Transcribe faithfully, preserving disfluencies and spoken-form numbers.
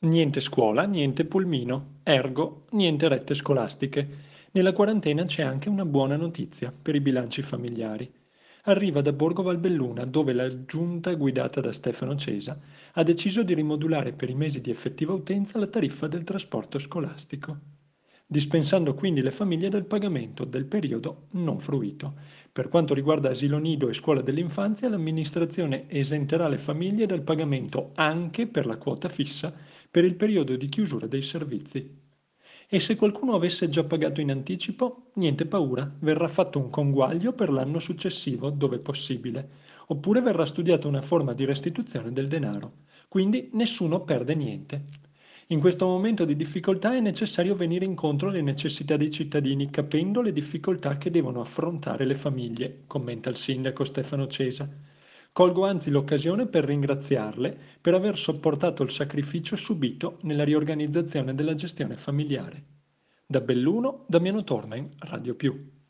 Niente scuola, niente pulmino, ergo niente rette scolastiche. Nella quarantena c'è anche una buona notizia per i bilanci familiari. Arriva da Borgo Valbelluna, dove la giunta guidata da Stefano Cesa ha deciso di rimodulare per i mesi di effettiva utenza la tariffa del trasporto scolastico, dispensando quindi le famiglie del pagamento del periodo non fruito. Per quanto riguarda asilo nido e scuola dell'infanzia, l'amministrazione esenterà le famiglie dal pagamento anche per la quota fissa per il periodo di chiusura dei servizi. E se qualcuno avesse già pagato in anticipo, niente paura, verrà fatto un conguaglio per l'anno successivo, dove possibile, oppure verrà studiata una forma di restituzione del denaro. Quindi nessuno perde niente. In questo momento di difficoltà è necessario venire incontro alle necessità dei cittadini, capendo le difficoltà che devono affrontare le famiglie, commenta il sindaco Stefano Cesa. Colgo anzi l'occasione per ringraziarle per aver sopportato il sacrificio subito nella riorganizzazione della gestione familiare. Da Belluno, Damiano Tormen, Radio Più.